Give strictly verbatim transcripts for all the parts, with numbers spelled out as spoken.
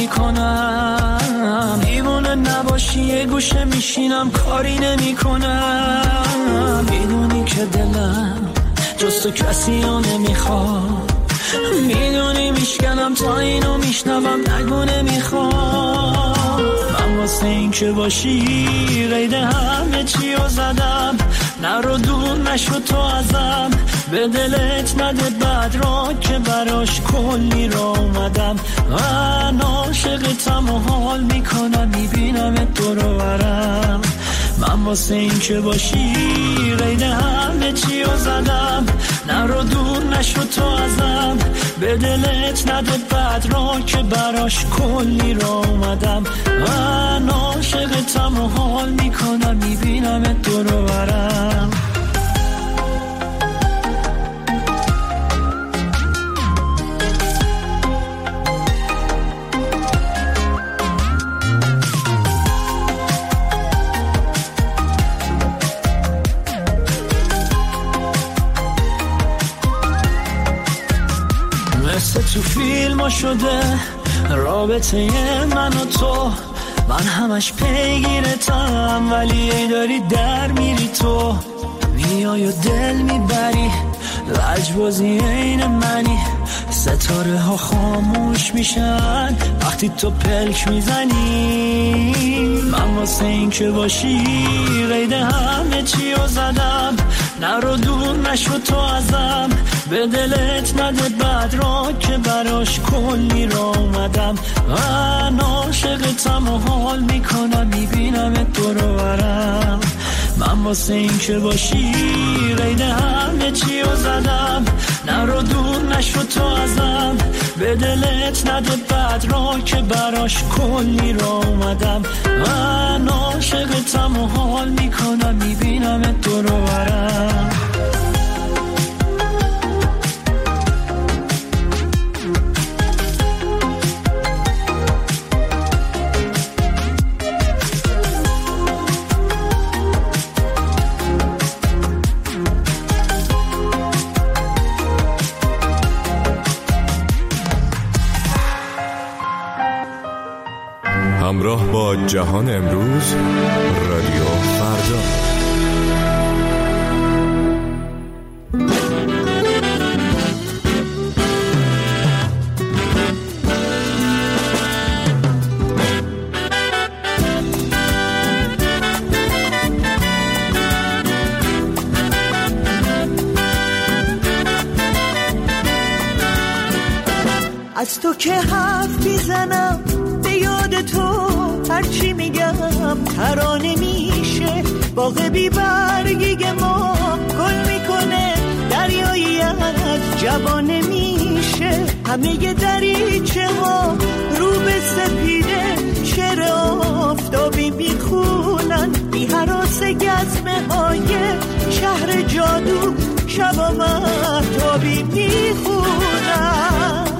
میکنم، دیوونه نباشی یه گوشه میشینم کاری نمیکنم. میدونی که دلم جز تو کسی ها نمیخواد، میدونی میشکنم تا اینو میشنوم نگو نمیخواد. من واسه این که باشی قید همه چی رو زدم، نرو دور نشو تو ازم، به دلت نده بد را که براش کلی را اومدم. من عاشقتم و حال میکنم میبینم دور برم. من واسه این که باشی قید همه چی رو زدم، نرو دور نشو تو ازم، به دلت نده بد را که براش کلی را اومدم. من عاشقتم و حال میکنم میبینم دور برم. تو فیلم ها شده رابطه من و تو، من همش پیگیرتم ولی ای داری در میری تو. میای و دل میبری لجبازی این منی، ستاره ها خاموش میشن وقتی تو پلک میزنی. من واسه این که باشی قید همه چی رو زدم، نرو دور نشو تو ازم، به دلت نده بد را که براش کلی را اومدم. من عاشقتم و حال میکنم میبینم دور برم. من واسه این که باشی قید همه چی رو زدم، نرو دور نشو تو ازم، به دلت نده بد را که براش کلی را اومدم. من عاشقتم و حال میکنم میبینم دور برم. همراه با جهان امروز، رادیو فردا. از تو که حرف میزنم به یاد تو، هرچی میگم ترانه میشه. باغ بی برگی ما گل میکنه، دریایی از جوانه میشه. همه دریچه ها رو به سپیده، شعر آفتابی میخونن، بی هراس گزمه های شهر جادو شبا مهتابی میخونن.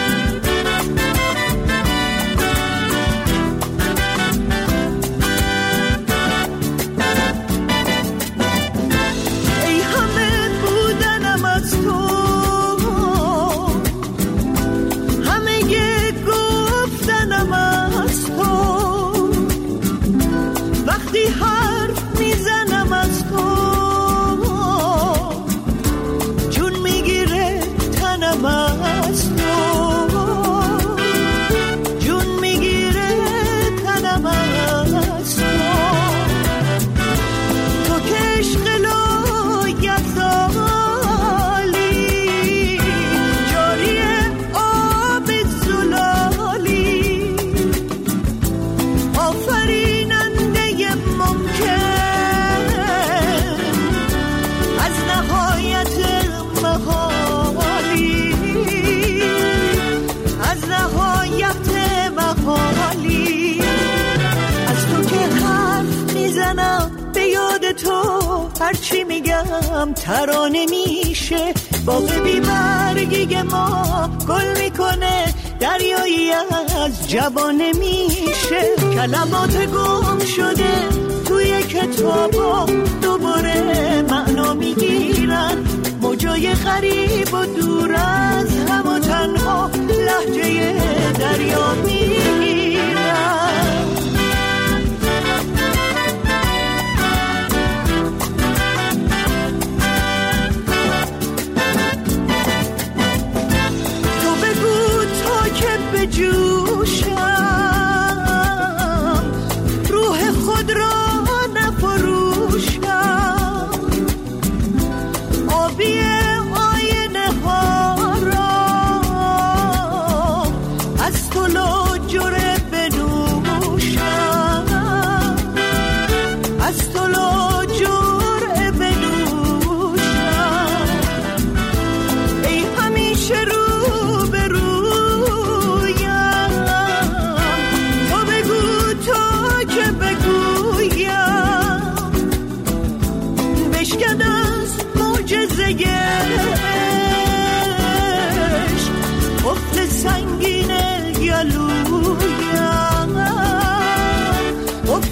هرچی میگم ترانه میشه. باغ بی برگی ما گل میکنه، دریایی از جوانه میشه. کلمات گم شده توی کتابا دوباره معنا میگیرن، موجای غریب و دور از هم و تنها لهجه دریا میرن.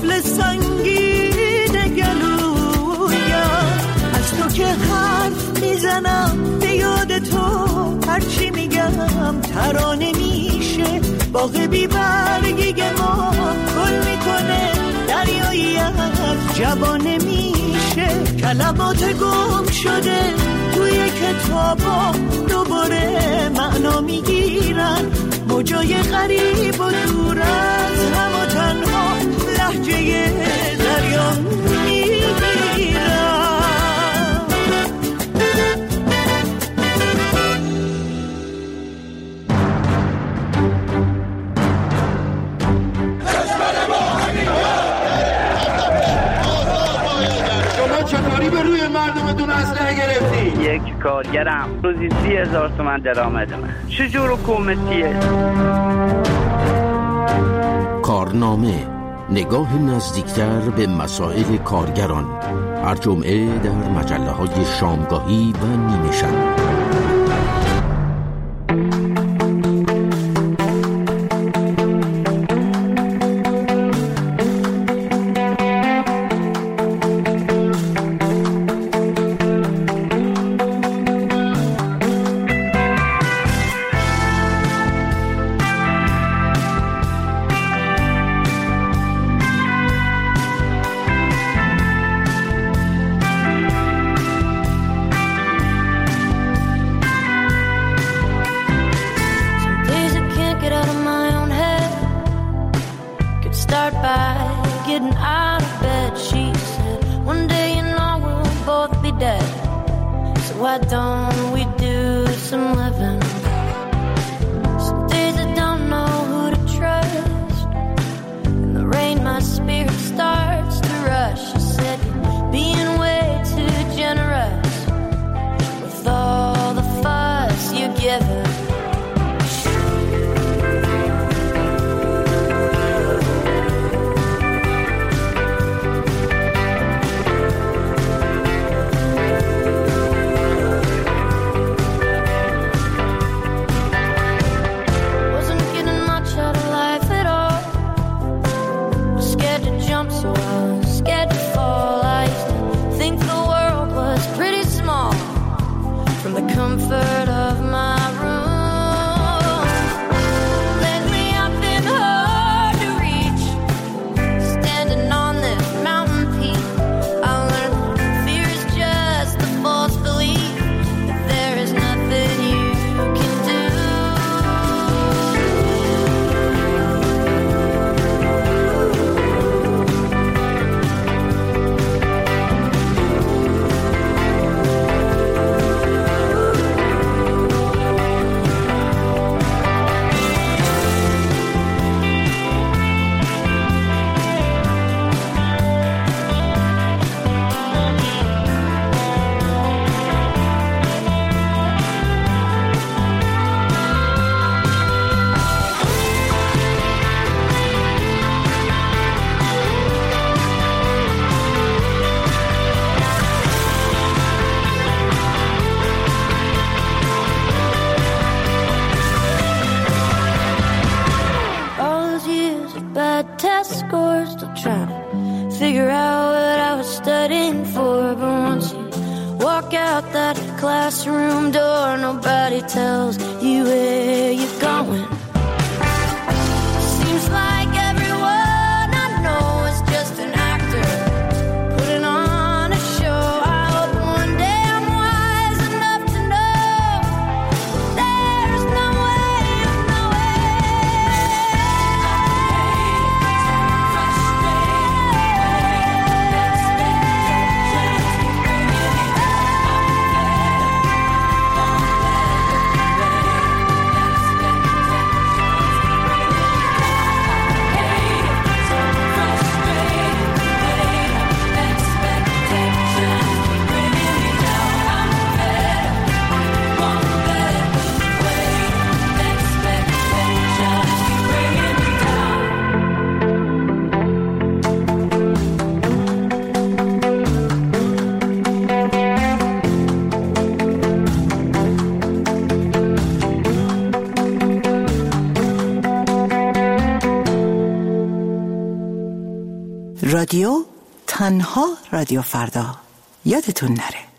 قفل سنگین گلویم. از تو که حرف میزنم به یاد تو، هرچی میگم ترانه میشه. باغ بی برگی ما گل میکنه، دریایی از جوانه میشه. کلمات گم شده توی کتابا دوباره معنا میگیرن، موجای غریب و دور از هم و تنها لهجه دریا میگیرن. چطوری به روی مردمتون اسلحه گرفتی؟ یک کارگرم روزی سی هزار تومن درآمدمه. چجور حکومتیه؟ کارنامه، نگاه نزدیکتر به مسائل کارگران، هر جمعه در مجله های شامگاهی و نیمه شب. Why don't we do some living? Some days I don't know who to trust. In the rain my spirit starts to rush. You said you're being way too generous with all the fuss you're giving. Comfort of my room. Lately I've been hard to reach. Standing on this mountain peak, I learned that fear is just a false belief, that there is nothing you can do. Test scores, still trying to figure out what I was studying for. But once you walk out that classroom door, nobody tells you where you're going. Seems like everyone I know is just an actor putting on a show. I hope one day I'm wise enough to know there's no way, no way. رادیو تنها رادیو فردا، یادتون نره.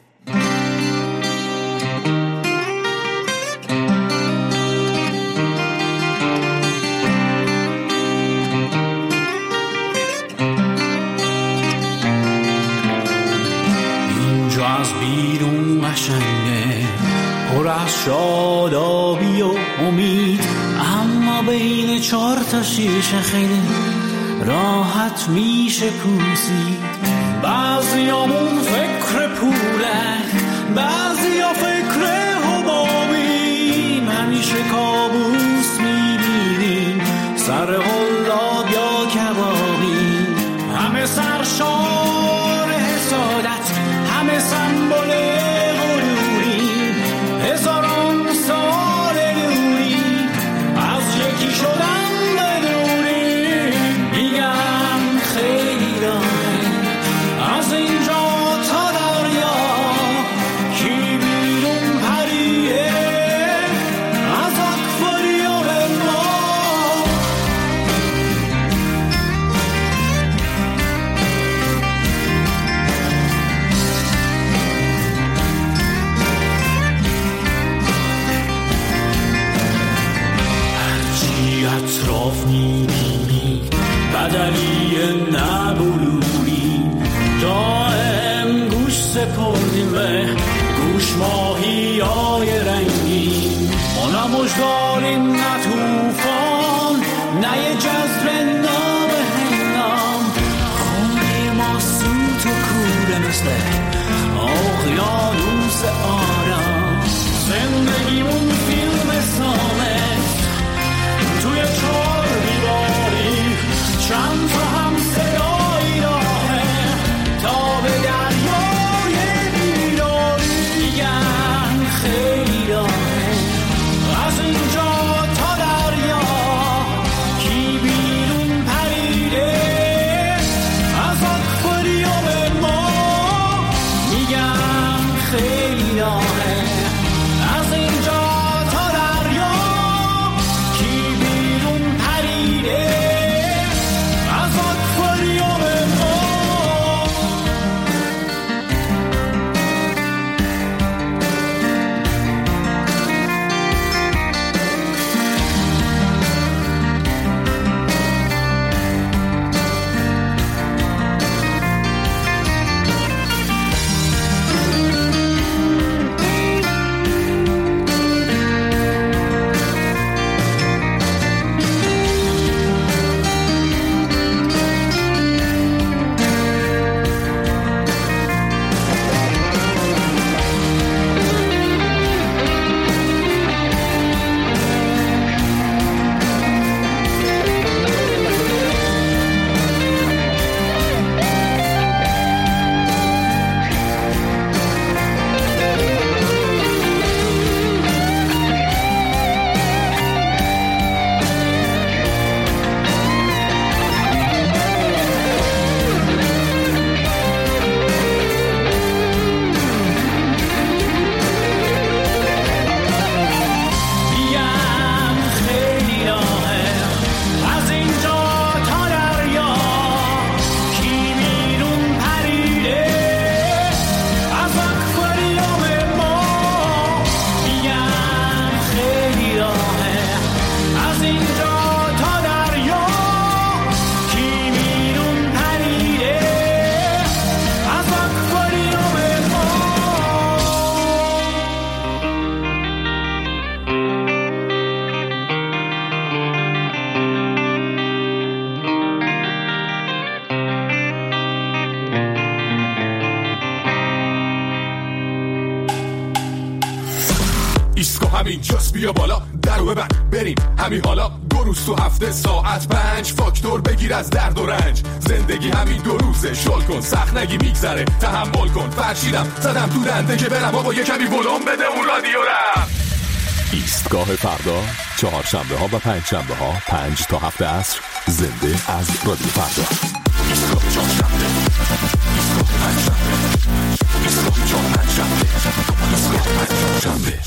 اینجا از بیرون قشنگه، پر از شادابی و امید، اما بین چهار تا شیشه خیلی راحت میشه پوسید. بعضیامون فکر پوله، بعضیا فکر حبابیم، همیشه کابوس میبینیم سر قلاب یا کبابیم. همه سرشار حسادت، همه سنبول غروریم، هزاران سال دوریم از یکی شدن. اطراف میبینی بدلی نبلوری، دائم گوش سپردیم به گوش ماهی های رنگی. ما نه مجداریم نه توفان، نه یه جذب ناب هنگام. خونه ما سوت و کوره مثل اقیانوس آرام. زندگیمون فیلم سامه توی چار دیواری، چند تا هم صدایی راهه تا به دریای بیداری. میگن خیلی راهه از اینجا تا دریا، کی بیرون پریده از آکواریوم ما. میگن خیلی راهه از اینجا تا دریا، اینجاست بیا بالا درو ببند بریم همین حالا. دو روز تو هفته ساعت پنج، فاکتور بگیر از درد و رنج. زندگی همین دو روزه، شل کن سخت نگی میگذره، تحمل کن. فرشیدم زدم تو دنده که برم بابا یه کمی ولوم بده اون رادیو را. ایستگاه فردا چهارشنبه ها و پنج شنبه ها پنج تا هفت عصر زنده از رادیو فردا. ایستگاه چهارشنبه، ایستگاه پنج شنبه، ایستگاه چهار پنج شنبه، ایستگاه پنج شنبه.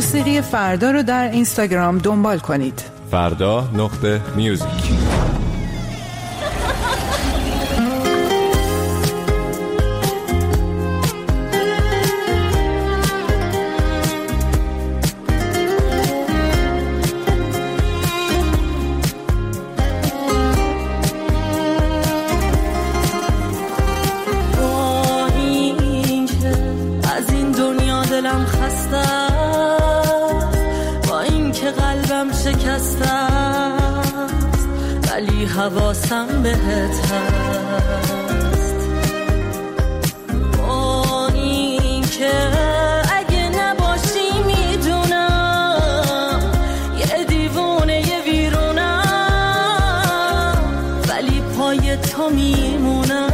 موسیقی فردا رو در اینستاگرام دنبال کنید. فردا نقطه میوزیک. دلم خسته با این که قلبم شکسته است ولی حواسم بهت هست، با این که اگه نباشی میدونم یه دیوونه یه ویرونم ولی پای تو میمونم.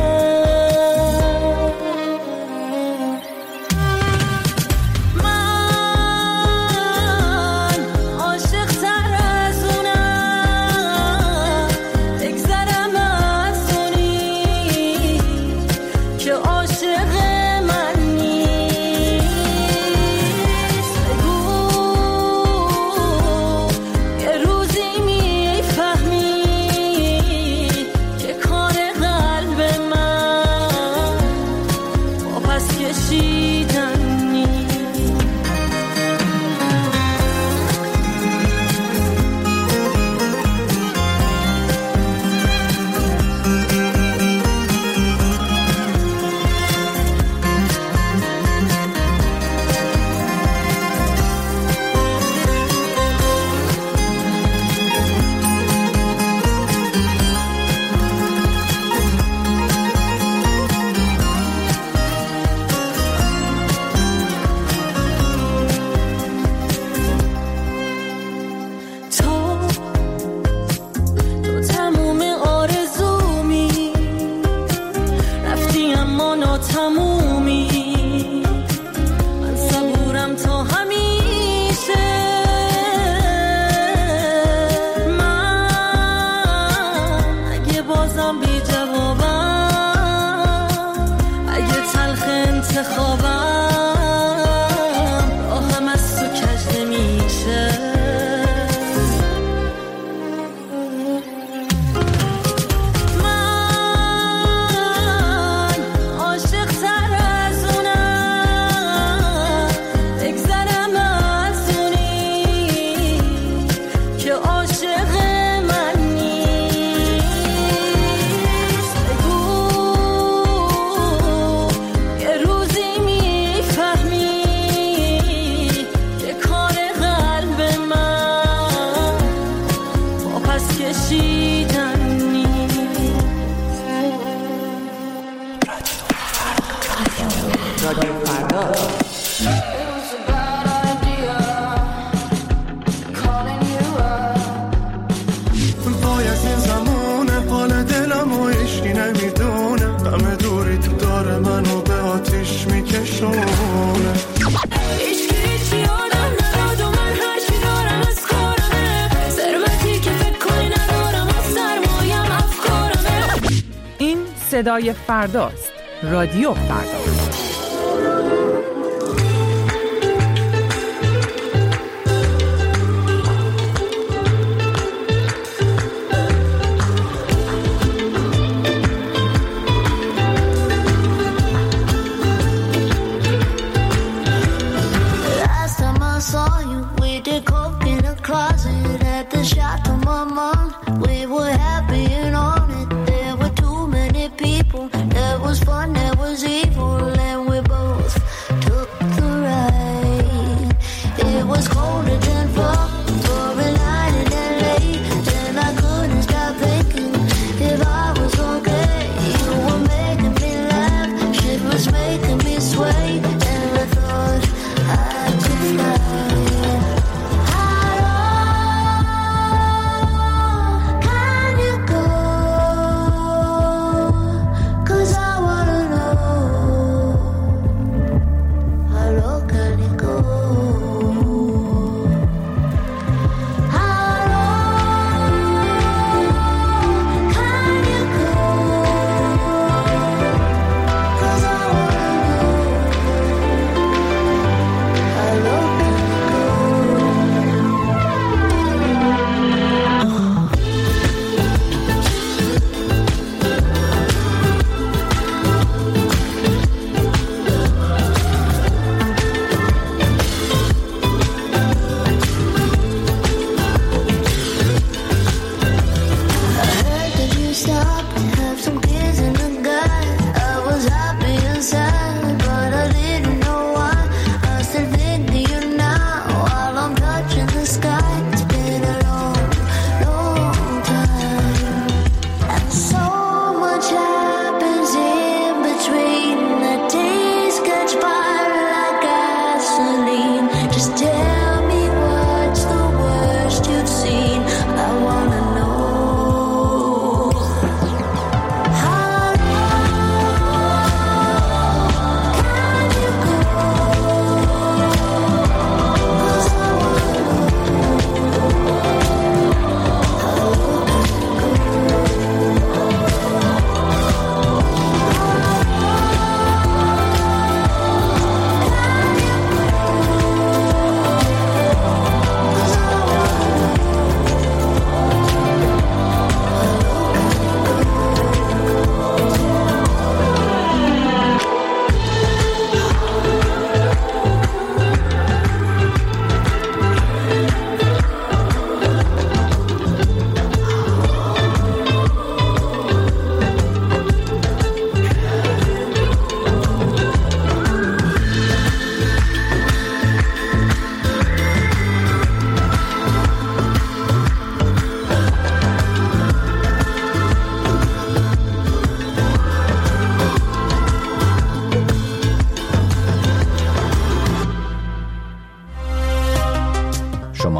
صدای فرداست. رادیو فردا. There was fun, there was evil.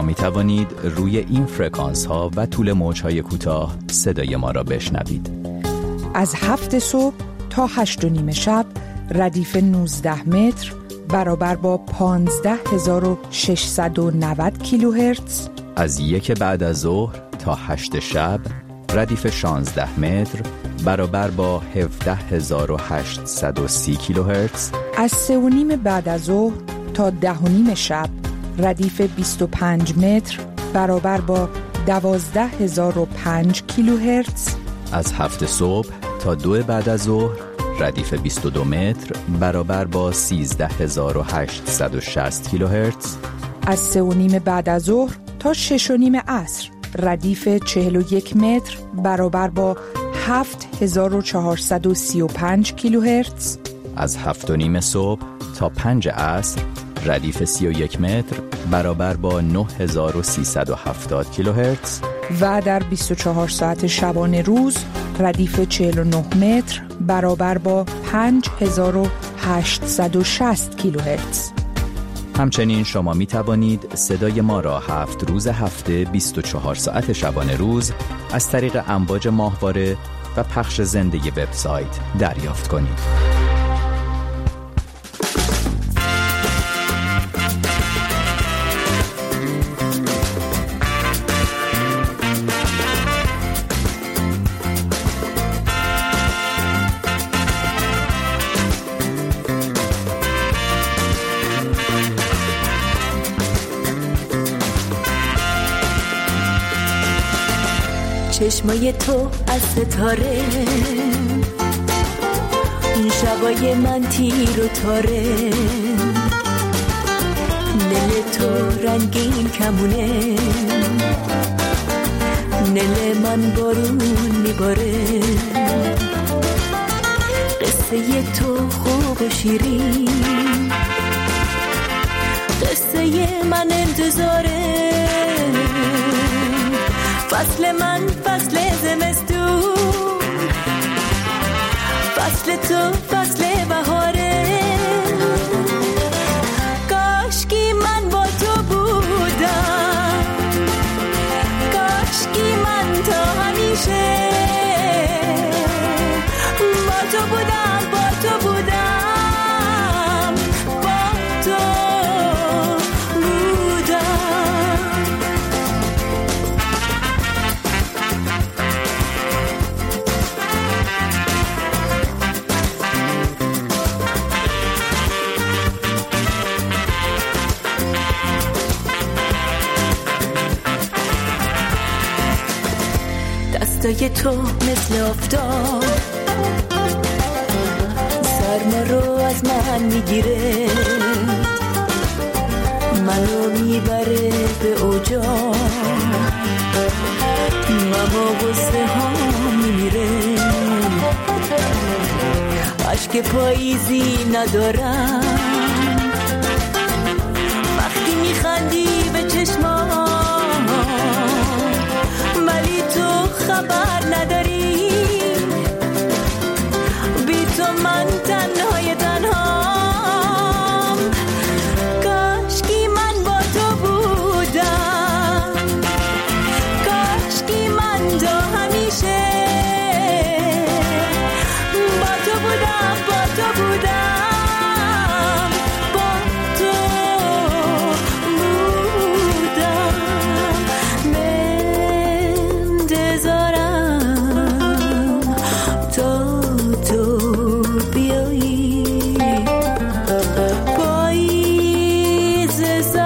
می توانید روی این فرکانس ها و طول موج های کوتاه صدای ما را بشنوید. از هفت صبح تا هشت و نیم شب ردیف نوزده متر برابر با پانزده هزار و ششصد و نود کیلوهرتز. از یک بعد از ظهر تا هشت شب ردیف شانزده متر برابر با هفده هزار و هشتصد و سی کیلوهرتز. از سه و نیم بعد از ظهر تا ده و نیم شب ردیف بیست و پنج متر برابر با دوازده هزار و پنج کیلوهرتز. از هفت صبح تا دو بعد از ظهر ردیف بیست و دو متر برابر با سیزده هزار و هشتصد و شصت کیلوهرتز. از سه و نیم بعد از ظهر تا شش و نیم عصر ردیف چهل و یک متر برابر با هفت هزار و چهارصد و سی و پنج کیلوهرتز. از هفت و نیم صبح تا پنج عصر ردیف سی و یک متر برابر با نه هزار و سیصد و هفتاد کیلوهرتز. و در بیست و چهار ساعت شبانه روز ردیف چهل و نه متر برابر با پنج هزار و هشتصد و شصت کیلوهرتز. همچنین شما می توانید صدای ما را هفت روز هفته بیست و چهار ساعت شبانه روز از طریق امواج ماهواره و پخش زنده وبسایت دریافت کنید. چشمای تو از ستاره، این شبای من تیر و تاره، دل تو رنگین کمونه، دل من بارون میباره، قصه تو خوب و شیرین، قصه من انتظاره، فصل من فصل زمستون، فصل تو فصل بهاره، کاشکی من با تو بودم، کاشکی من تا همیشه با تو بودم، با تو بودم، با تو بودم. دستای تو مثل آفتاب سرما رو از من میگیره، منو میبره به اوجا، اما غصه ها میمیره، عشق پاییزی ندارم وقتی میخندی به چشمام، ولی تو خبر نداری، بی تو من تنهای تنهام، کاشکی من با تو بودم، کاشکی من تا همیشه با تو بودم، با تو بودم، با تو بودم، منتظرم تا تو بیایی، پاییز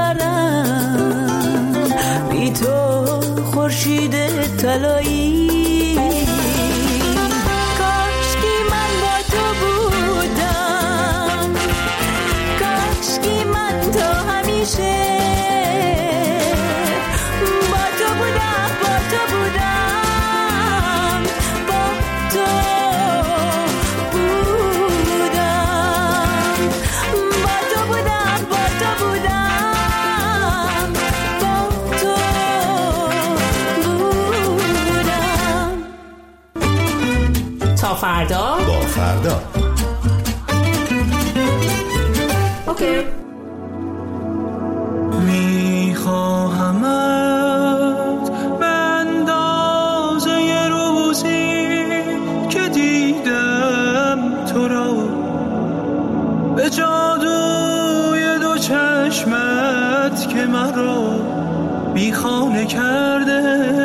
سرم بی تو خورشید طلایی، کاشکی من با تو بودم، کاشکی من تا همیشه با تو بودم، با تو بودم، با تو بودم، با تو بودم، با تو بودم، با تو بودم. تا فردا با فردا. اوکی. میخواهم چشمت که مرا بی خانه کرده،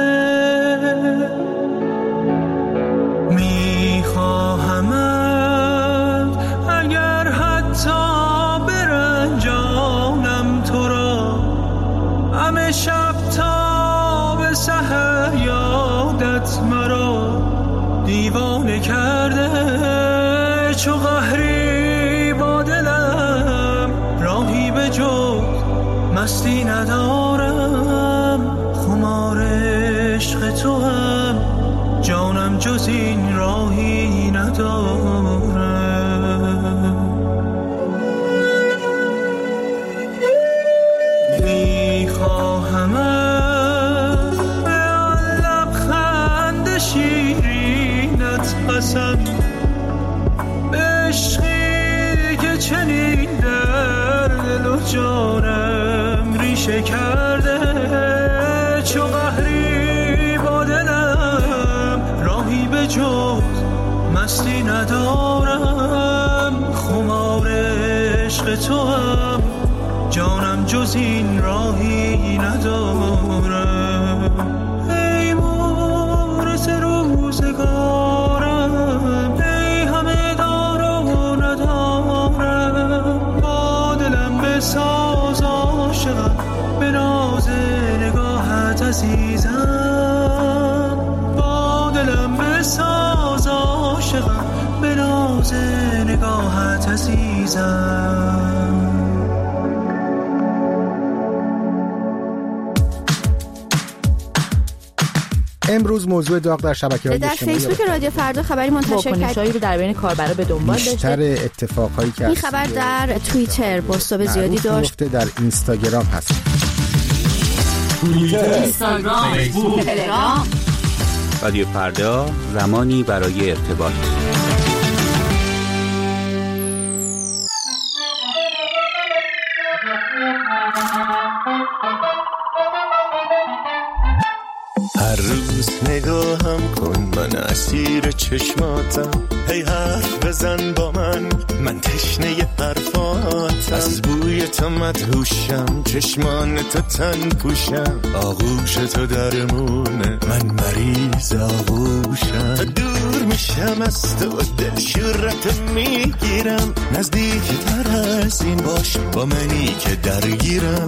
میخواهمت اگر حتی برنجانم تو را، همه شب تا به سحر یادت مرا دیوانه کرده. چو قهری با دلم راهی به جز مستی ندارم، خمار عشق تو هم جانم جز این راهی ندارم. میخواهمت به آن لبخند شیرینت قسم، به عشقی که چنین در دل و جانم ریشه کرده. چو قهری با دلم راهی به جز مستی ندارم، خمار عشق تو هم جانم جز این راهی ندارم. ای مورث روزگارم، ای همه دار و ندارم، با دلم بساز عاشقم به ناز نگاهت عزیزم، با دلم بساز عاشقم به ناز نگاهت عزیزم. امروز موضوع داغ در شبکه‌های اجتماعی در فیسبوک رادیو فردا خبری منتشر کرد. واکنش‌هایی رو در بین کاربرا به دنبال داشته. بیشتر اتفاقایی که این خبر در توییتر بازتاب زیادی داشت. در اینستاگرام هست. توییتر، اینستاگرام، فیسبوک، تلگرام. رادیو فردا، زمانی برای ارتباط. هر روز نگاهم کن، من اسیر چشماتم، هی حرف بزن با من، من تشنه حرفاتم، از بوی تو مدهوشم، چشمان تو تن پوشم، آغوش تو درمونه، من مریض آغوشم، تا دور میشم از تو دل شورت میگیرم، نزدیک تر از این باش با منی که درگیرم.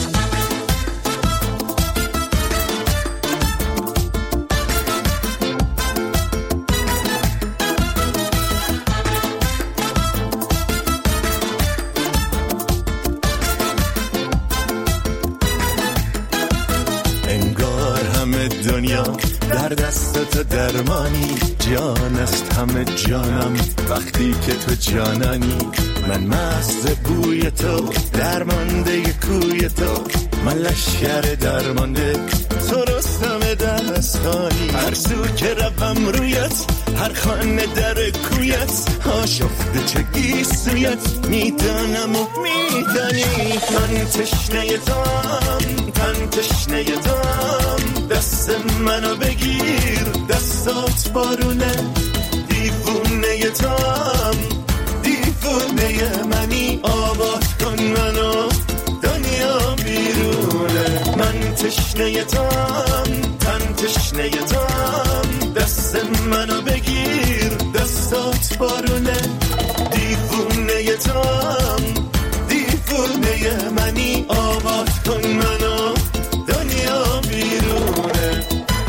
دنیا در دست تو درمانی، جان است همه جانم وقتی که تو جانانی، من مست بوی تو درمانده کوی تو، من لشکر درمانده تو رستم دستانی، هر سو که روم رویت، هر خانه در کویت، آشفته چه گیسویت میدانم و میدانی، من تشنه توام، تن تشنه توام، دست منو بگیر، دستات بارونه، دیوونه توام، دیوونه منی، آباد کن منو دنیا بیرونه، من تشنه توام، تن تشنه توام، دست منو بگیر، دستات بارونه، دیوونه توام، دیوونه منی، آباد کن منو دنیا بیرونه.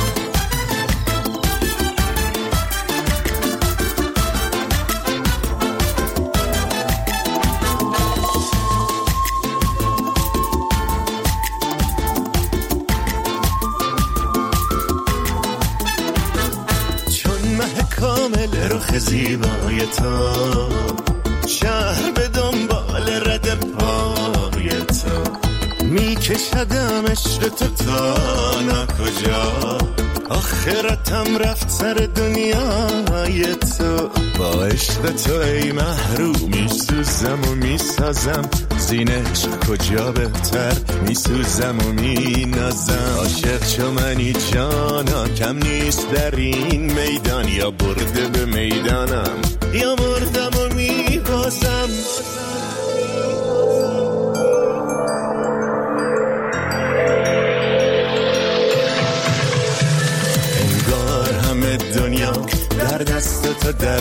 کامل رخ زیبای تو، شهر به دنبال رد پای تو، می کشدم عشق تو تا نکجا، آخرتم رفت سر دنیای تو، با عشق تو ای محروم می سوزم و می سازم، زین عشق کجا بهتر می سوزم و می نازم، عاشق چو منی جانا کم نیست در این میدان، یا برده به میدانم یا مردم و می بازم.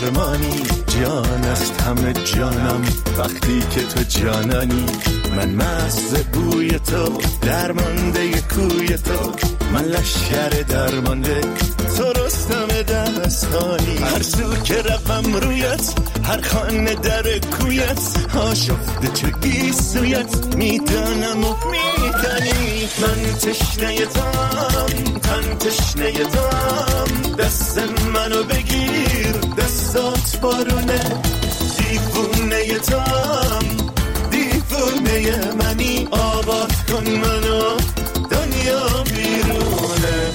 درمانی، جان است همه جانم وقتی که تو جانانی. من مست بوی تو، درمانده کوی تو، من لشکر درمانده تو، رستم دستانی. هر سو که روم رویت، هر خانه در کویت، آشفته چو گیسویت میدانم و میدانی. من تشنه دام، تن تشنه دام، دست منو بگیر، دستات بارونه. دیوونه دام، دیوونه منی، آباد کن منو، دنیا بیرونه.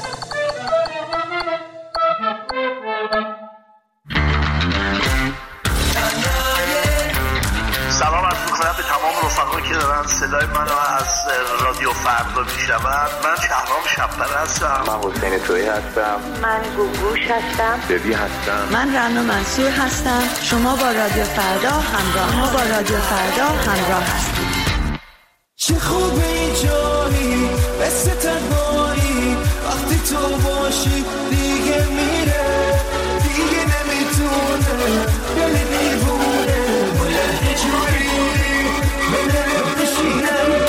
سلام عرض می‌کنم به تمام رفقایی که دارن صدای منو از رادیو فردا میشنون. من شهرام شب‌پر هستم. من حسین تویی هستم. من گوگوش هستم. ببی هستم. من رنا منصور هستم. شما با رادیو فردا همراه ما با رادیو فردا همراه هستید. چه خوبه این جایی، مثل تنهایی، وقتی تو باشی دیگه میره، دیگه نمیتونه دل دیوونه باید یه جوری بلد بشینم.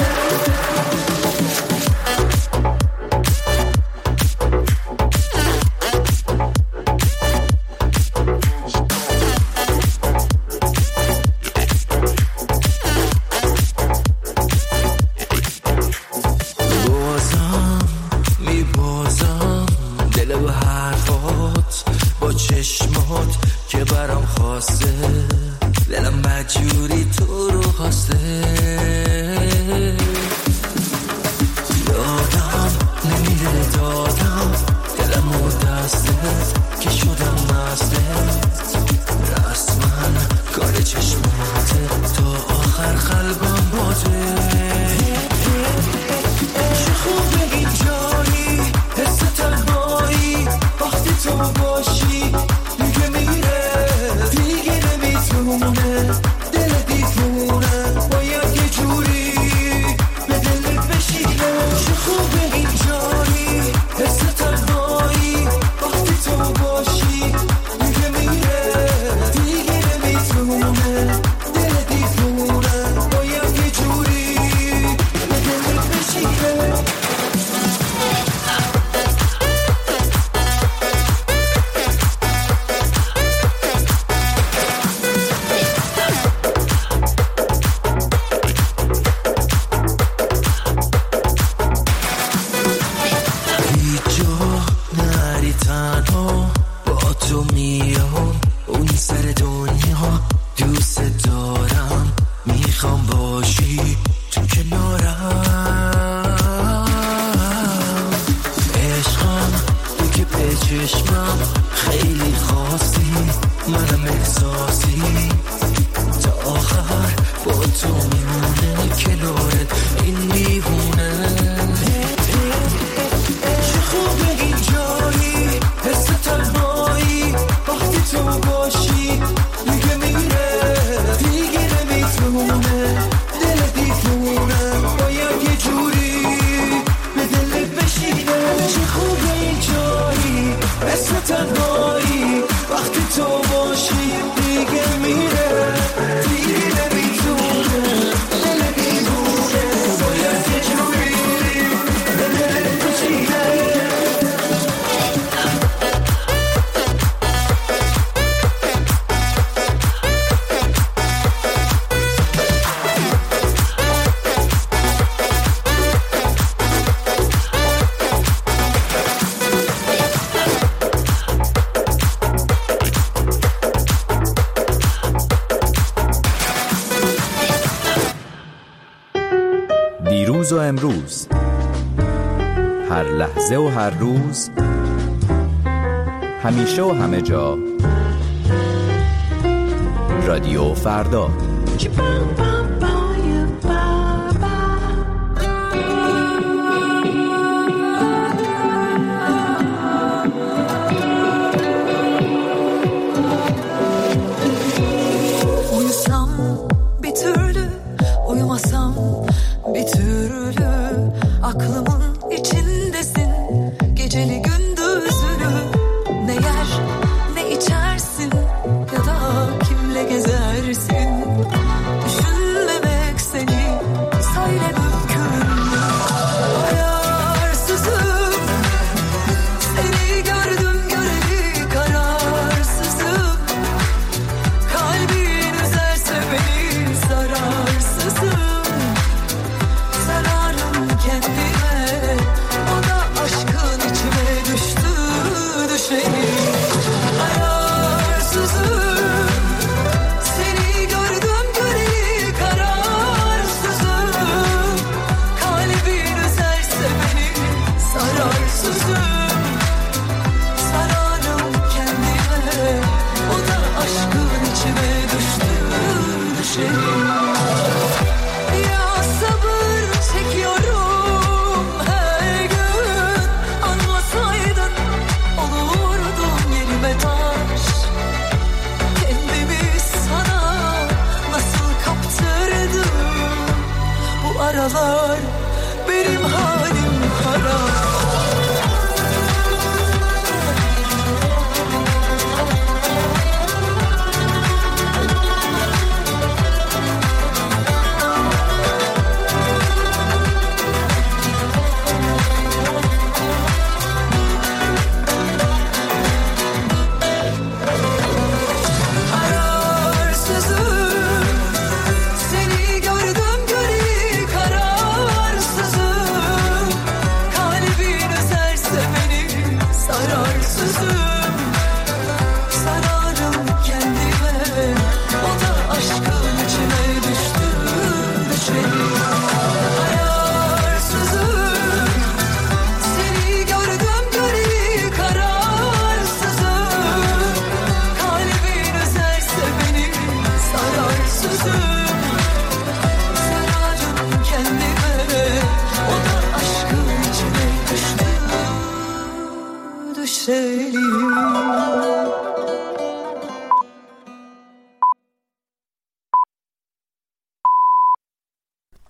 دلم مجبوری تو رو خواسته، یادم نمیده دادم دلم و دستت که شدم مستت، رسما کار چشماته تا آخر قلبم باته. چه خوبه این جایی، حس تنهایی، وقتی تو باشی دیگه میره، دیگه نمیتونه دل دیوونه باید یه جوری به دلت بشینه. چه خوبه این جایی، حس تنهایی، وقتی تو باشی دیگه میره، دیگه نمیتونه دل دیوونه باید یه جوری به دلت بشینه. دیروز و امروز، هر لحظه و هر روز، همیشه و همه جا، رادیو فردا. Uyusam bir türlü, uyumasam bir türlü, aklımın içindesin geceli gündüzlü. Ne yer ne içersin, aralar benim